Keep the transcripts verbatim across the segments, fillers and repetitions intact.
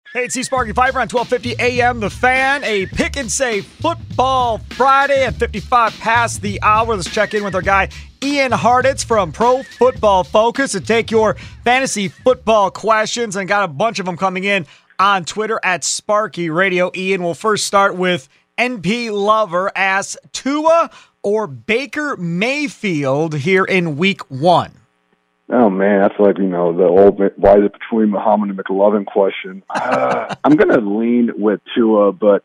Hey, it's C. Sparky Piper on twelve fifty A M. The Fan, a pick and save football Friday at fifty-five past the hour. Let's check in with our guy, Ian Hartitz from Pro Football Focus, to take your fantasy football questions, and got a bunch of them coming in on Twitter at Sparky Radio. Ian, we'll first start with N P Lover asks, Tua or Baker Mayfield here in week one? Oh, man, that's like, you know, the old why is it between Muhammad and McLovin question. Uh, I'm going to lean with Tua, but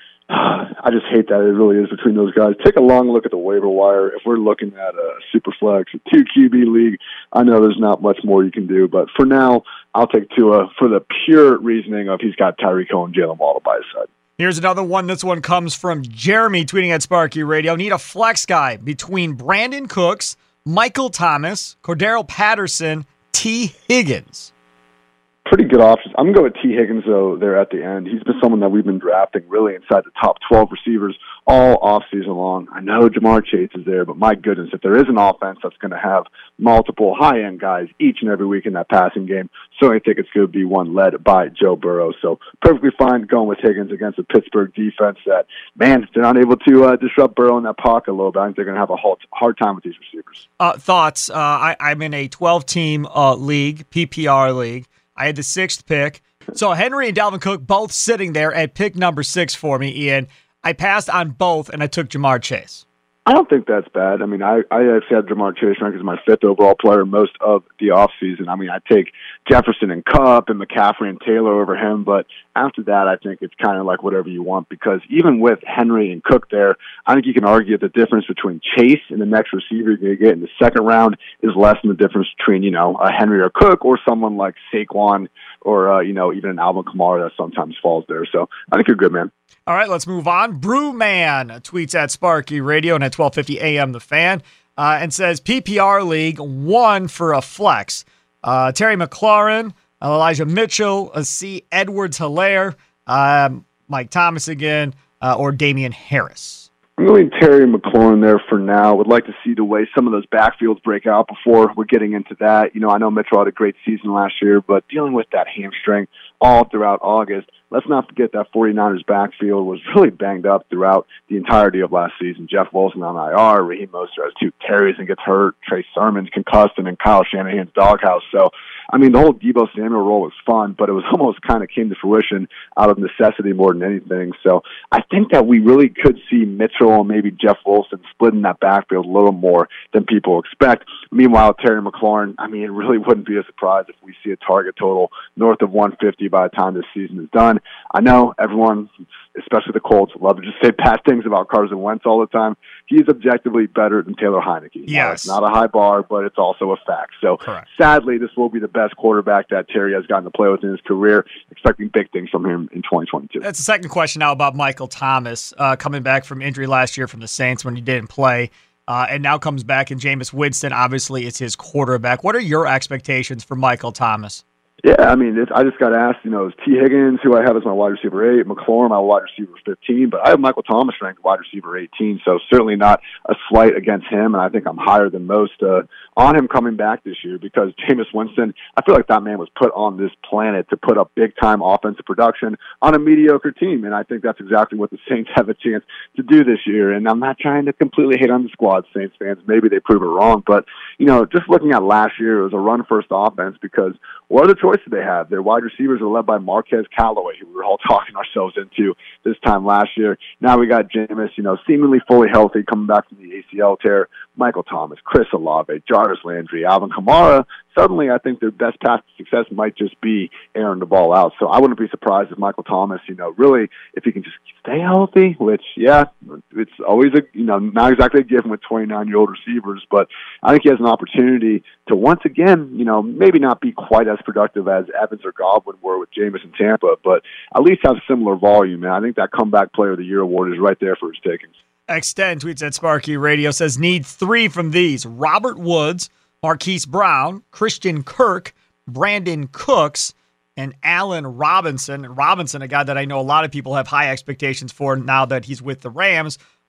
uh, I just hate that it really is between those guys. Take a long look at the waiver wire. If we're looking at a Superflex, a two Q B league, I know there's not much more you can do. But for now, I'll take Tua for the pure reasoning of he's got Tyreek Hill and Jalen Waddle by his side. Here's another one. This one comes from Jeremy tweeting at Sparky Radio. Need a flex guy between Brandon Cooks, Michael Thomas, Cordero Patterson, T. Higgins. Pretty good options. I'm going to go with T. Higgins, though, there at the end. He's been someone that we've been drafting really inside the top twelve receivers all offseason long. I know Jamar Chase is there, but my goodness, if there is an offense that's going to have multiple high-end guys each and every week in that passing game, certainly think it's going to be one led by Joe Burrow. So perfectly fine going with Higgins against the Pittsburgh defense that, man, if they're not able to uh, disrupt Burrow in that pocket a little bit, I think they're going to have a hard time with these receivers. Uh, thoughts? Uh, I, I'm in a twelve-team uh, league, P P R league. I had the sixth pick. So Henry and Dalvin Cook both sitting there at pick number six for me, Ian. I passed on both, and I took Jamar Chase. I don't think that's bad. I mean, I, I actually had Jamar Chase ranked as my fifth overall player most of the offseason. I mean, I take Jefferson and Kupp and McCaffrey and Taylor over him, but after that, I think it's kind of like whatever you want, because even with Henry and Cook there, I think you can argue that the difference between Chase and the next receiver you're going to get in the second round is less than the difference between, you know, a Henry or Cook or someone like Saquon or, uh, you know, even an Alvin Kamara that sometimes falls there. So I think you're good, man. All right, let's move on. Brewman tweets at Sparky Radio and at twelve fifty A M The Fan uh, and says, P P R League, one for a flex. Uh, Terry McLaurin, Elijah Mitchell, uh, C. Edwards-Helaire, um, Mike Thomas again, uh, or Damian Harris. I'm going Terry McLaurin there for now. Would like to see the way some of those backfields break out before we're getting into that. You know, I know Mitchell had a great season last year, but dealing with that hamstring all throughout August, let's not forget that 49ers backfield was really banged up throughout the entirety of last season. Jeff Wilson on I R, Raheem Mostert has two carries and gets hurt, Trey Sermon's concussed, and then Kyle Shanahan's doghouse. So, I mean, the whole Deebo Samuel role was fun, but it was almost kind of came to fruition out of necessity more than anything. So I think that we really could see Mitchell and maybe Jeff Wilson splitting that backfield a little more than people expect. Meanwhile, Terry McLaurin, I mean, it really wouldn't be a surprise if we see a target total north of one fifty by the time this season is done. I know everyone, especially the Colts, love to just say bad things about Carson Wentz all the time. He's objectively better than Taylor Heineke. Yes. Now, it's not a high bar, but it's also a fact. So Correct. Sadly, this will be the best quarterback that Terry has gotten to play with in his career. Expecting big things from him in twenty twenty-two. That's the second question now about Michael Thomas, uh, coming back from injury last year from the Saints when he didn't play, uh, and now comes back, and Jameis Winston, obviously, is his quarterback. What are your expectations for Michael Thomas? Yeah, I mean, it's, I just got asked, you know, is T. Higgins, who I have as my wide receiver eight, McLaurin, my wide receiver fifteen, but I have Michael Thomas ranked wide receiver eighteen, so certainly not a slight against him, and I think I'm higher than most uh, on him coming back this year, because Jameis Winston, I feel like that man was put on this planet to put up big-time offensive production on a mediocre team, and I think that's exactly what the Saints have a chance to do this year, and I'm not trying to completely hate on the squad, Saints fans. Maybe they prove it wrong, but, you know, just looking at last year, it was a run-first offense, because what other choices they have? Their wide receivers are led by Marquez Callaway, who we were all talking ourselves into this time last year. Now we got Jameis, you know, seemingly fully healthy, coming back from the A C L tear. Michael Thomas, Chris Olave, Jarvis Landry, Alvin Kamara. Suddenly, I think their best path to success might just be airing the ball out. So I wouldn't be surprised if Michael Thomas, you know, really, if he can just stay healthy, which, yeah, it's always a, you know, not exactly a given with twenty-nine-year-old receivers, but I think he has an opportunity to once again, you know, maybe not be quite as productive as Evans or Godwin were with Jameis in Tampa, but at least have similar volume. And I think that comeback player of the year award is right there for his takings. Extend tweets at Sparky Radio, says need three from these: Robert Woods, Marquise Brown, Christian Kirk, Brandon Cooks, and Allen Robinson. And Robinson, a guy that I know a lot of people have high expectations for now that he's with the Rams,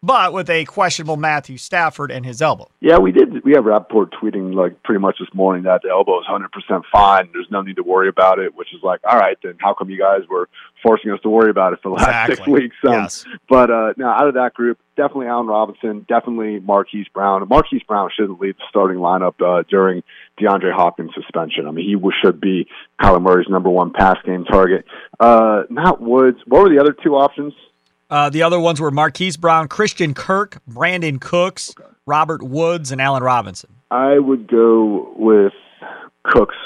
but with a questionable Matthew Stafford and his elbow. Yeah, we did. We have Rappaport tweeting like pretty much this morning that the elbow is one hundred percent fine. There's no need to worry about it, which is like, all right, then how come you guys were forcing us to worry about it for the last exactly. six weeks? Um, yes. But uh, now out of that group, definitely Allen Robinson, definitely Marquise Brown. Marquise Brown shouldn't lead the starting lineup uh, during DeAndre Hopkins' suspension. I mean, he should be Kyler Murray's number one pass game target. Uh, not Woods. What were the other two options? Uh, the other ones were Marquise Brown, Christian Kirk, Brandon Cooks, okay. Robert Woods, and Allen Robinson. I would go with Cooks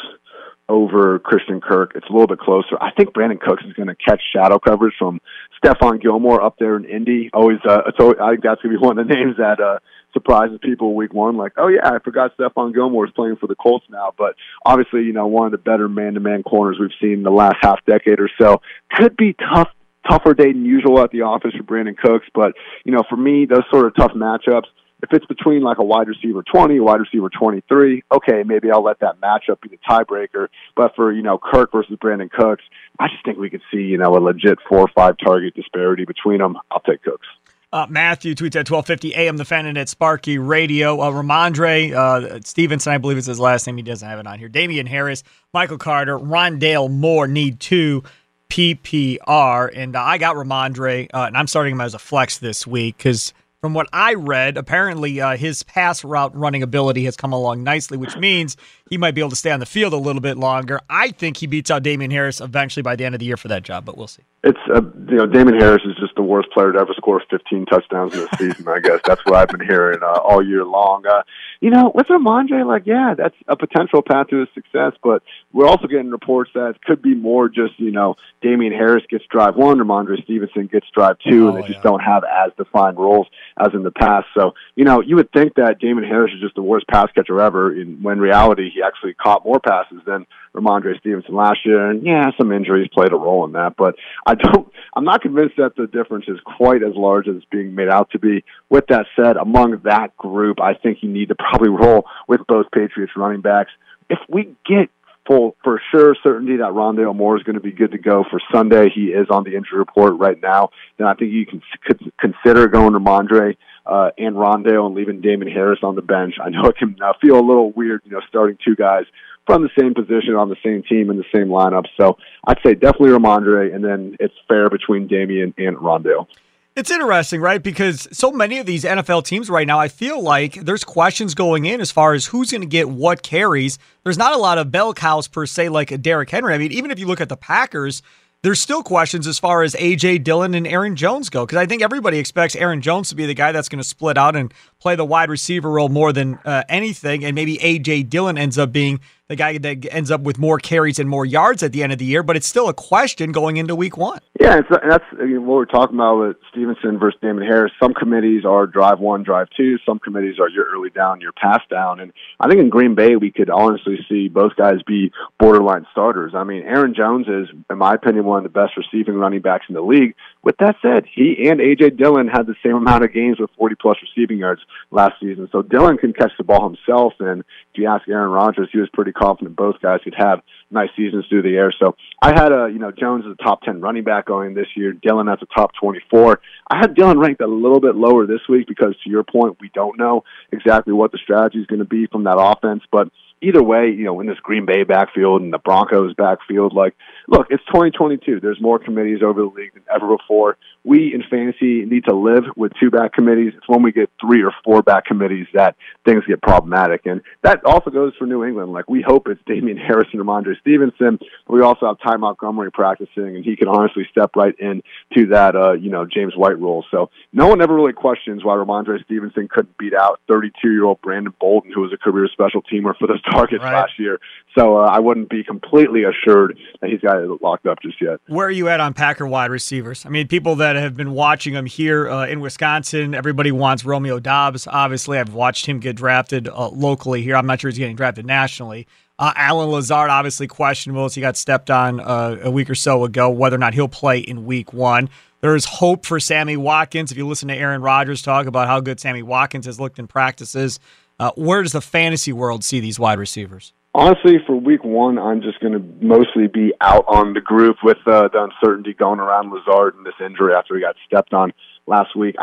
over Christian Kirk. It's a little bit closer. I think Brandon Cooks is going to catch shadow coverage from Stephon Gilmore up there in Indy. Always, uh, it's always, I think that's going to be one of the names that uh, surprises people week one. Like, oh yeah, I forgot Stephon Gilmore is playing for the Colts now. But obviously, you know, one of the better man-to-man corners we've seen in the last half decade or so. Could be tough. Tougher day than usual at the office for Brandon Cooks, but, you know, for me, those sort of tough matchups, if it's between like a wide receiver twenty, a wide receiver twenty-three, okay, maybe I'll let that matchup be the tiebreaker. But for, you know, Kirk versus Brandon Cooks, I just think we could see, you know, a legit four or five target disparity between them. I'll take Cooks. Uh, Matthew tweets at twelve fifty A M, the fan, and at Sparky Radio. Uh, Ramondre uh, Stevenson, I believe is his last name. He doesn't have it on here. Damian Harris, Michael Carter, Rondale Moore need two P P R, and uh, I got Ramondre, uh, and I'm starting him as a flex this week because from what I read, apparently uh, his pass route running ability has come along nicely, which means he might be able to stay on the field a little bit longer. I think he beats out Damian Harris eventually by the end of the year for that job, but we'll see. It's uh, you know, Damian Harris is just the worst player to ever score fifteen touchdowns in a season. I guess that's what I've been hearing uh, all year long. Uh, you know, with Ramondre, like, yeah, that's a potential path to his success, but we're also getting reports that it could be more just, you know, Damian Harris gets drive one, Ramondre Stevenson gets drive two, oh, and they yeah. just don't have as defined roles as in the past. So, you know, you would think that Damian Harris is just the worst pass catcher ever, in, when in reality he actually caught more passes than Ramondre Stevenson last year, and yeah, some injuries played a role in that, but I don't, I'm not convinced that the difference is quite as large as it's being made out to be. With that said, among that group, I think you need to probably roll with both Patriots running backs. If we get full, for sure, certainty that Rondale Moore is going to be good to go for Sunday, he is on the injury report right now, then I think you can could consider going to Ramondre uh, and Rondale and leaving Damian Harris on the bench. I know it can uh, feel a little weird, you know, starting two guys from the same position on the same team in the same lineup. So I'd say definitely Ramondre, and then it's fair between Damian and Rondale. It's interesting, right? Because so many of these N F L teams right now, I feel like there's questions going in as far as who's going to get what carries. There's not a lot of bell cows per se like a Derrick Henry. I mean, even if you look at the Packers, there's still questions as far as A J Dillon and Aaron Jones go, because I think everybody expects Aaron Jones to be the guy that's going to split out and play the wide receiver role more than uh, anything, and maybe A J Dillon ends up being the guy that ends up with more carries and more yards at the end of the year, but it's still a question going into week one. Yeah, it's, that's I mean, what we're talking about with Stevenson versus Damian Harris. Some committees are drive one, drive two. Some committees are your early down, your pass down. And I think in Green Bay, we could honestly see both guys be borderline starters. I mean, Aaron Jones is, in my opinion, one of the best receiving running backs in the league. With that said, he and A J Dillon had the same amount of games with forty-plus receiving yards last season. So Dillon can catch the ball himself, and if you ask Aaron Rodgers, he was pretty confident both guys could have nice seasons through the air. So I had a, you know, Jones as a top ten running back going this year. Dillon as a top twenty-four. I had Dillon ranked a little bit lower this week because, to your point, we don't know exactly what the strategy is going to be from that offense. But either way, you know, in this Green Bay backfield and the Broncos backfield, like, look, it's twenty twenty-two. There's more committees over the league than ever before. We in fantasy need to live with two back committees. It's when we get three or four back committees that things get problematic. And that also goes for New England. Like, we hope it's Damian Harris and Ramondre Stevenson, but we also have Ty Montgomery practicing, and he can honestly step right into that, uh, you know, James White role. So no one ever really questions why Ramondre Stevenson couldn't beat out thirty-two-year-old Brandon Bolden, who was a career special teamer for those targets right. last year. So uh, I wouldn't be completely assured that he's got it locked up just yet. Where are you at on Packer wide receivers? I mean, people that have been watching him here uh, in Wisconsin, everybody wants Romeo Doubs. Obviously, I've watched him get drafted uh, locally here. I'm not sure he's getting drafted nationally. Uh, Allen Lazard, obviously questionable as he got stepped on uh, a week or so ago, whether or not he'll play in week one. There's hope for Sammy Watkins. If you listen to Aaron Rodgers talk about how good Sammy Watkins has looked in practices, uh, where does the fantasy world see these wide receivers? Honestly, for week one, I'm just going to mostly be out on the group with uh, the uncertainty going around Lazard and this injury after he got stepped on last week. I,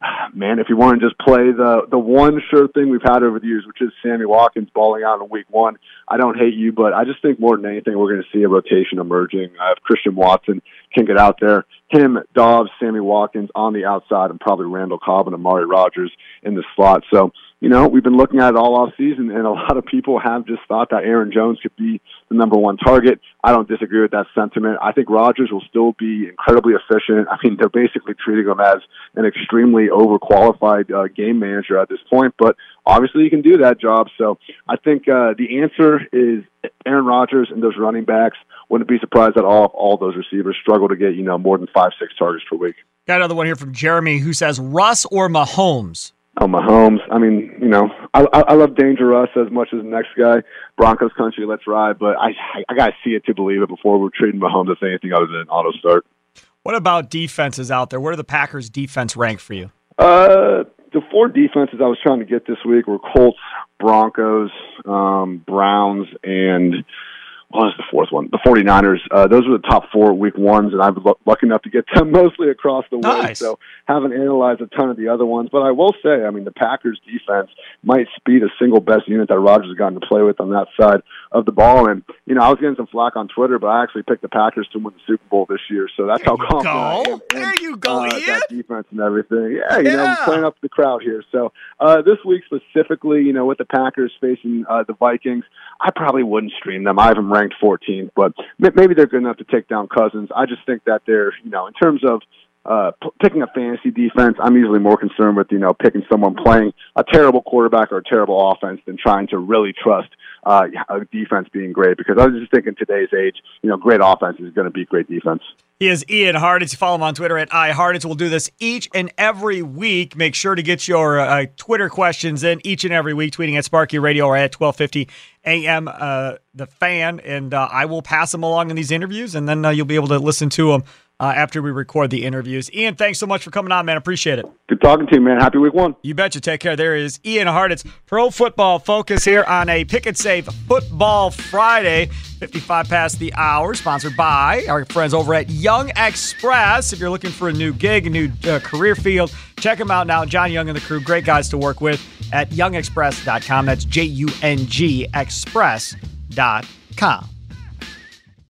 man, if you want to just play the the one sure thing we've had over the years, which is Sammy Watkins balling out in week one, I don't hate you, but I just think more than anything we're going to see a rotation emerging. Uh, if Christian Watson can get out there, him, Dobbs, Sammy Watkins on the outside, and probably Randall Cobb and Amari Rodgers in the slot. So, you know, we've been looking at it all offseason, and a lot of people have just thought that Aaron Jones could be the number one target. I don't disagree with that sentiment. I think Rodgers will still be incredibly efficient. I mean, they're basically treating him as an extremely overqualified uh, game manager at this point, but obviously he can do that job. So I think uh, the answer is Aaron Rodgers and those running backs. Wouldn't be surprised at all if all those receivers struggle to get, you know, more than five, six targets per week. Got another one here from Jeremy who says Russ or Mahomes? Oh, Mahomes. I mean, you know, I, I love Danger Russ as much as the next guy. Broncos country, let's ride. But I, I, I got to see it to believe it before we're treating Mahomes as anything other than an auto start. What about defenses out there? Where do the Packers' defense rank for you? Uh, the four defenses I was trying to get this week were Colts, Broncos, um, Browns, and what was the fourth one? The 49ers. Uh, those were the top four week ones, and I've been lucky enough to get them mostly across the way. Nice. So haven't analyzed a ton of the other ones. But I will say, I mean, the Packers defense might be the single best unit that Rodgers has gotten to play with on that side of the ball. And, you know, I was getting some flack on Twitter, but I actually picked the Packers to win the Super Bowl this year. So that's there how confident I am in there you go, uh, Ian. that defense and everything. Yeah, you yeah. know, I'm playing up the crowd here. So uh, this week specifically, you know, with the Packers facing uh, the Vikings, I probably wouldn't stream them. I have them ranked fourteenth, but maybe they're good enough to take down Cousins. I just think that they're, you know, in terms of uh, p- picking a fantasy defense, I'm usually more concerned with, you know, picking someone playing a terrible quarterback or a terrible offense than trying to really trust uh, a defense being great. Because I was just thinking today's age, you know, great offense is going to beat great defense. He is Ian Hartitz. You follow him on Twitter at iHartitz. We'll do this each and every week. Make sure to get your uh, Twitter questions in each and every week, tweeting at Sparky Radio or at twelve fifty A M, uh, The Fan, and uh, I will pass them along in these interviews, and then uh, you'll be able to listen to them uh, after we record the interviews. Ian, thanks so much for coming on, man. Appreciate it. Good talking to you, man. Happy week one. You betcha. Take care. There is Ian Hartitz, Pro Football Focus here on a Pick and Save Football Friday. fifty-five past the hour, sponsored by our friends over at Young Express. If you're looking for a new gig, a new uh, career field, check them out now. John Young and the crew, great guys to work with at young express dot com. That's J U N G express dot com.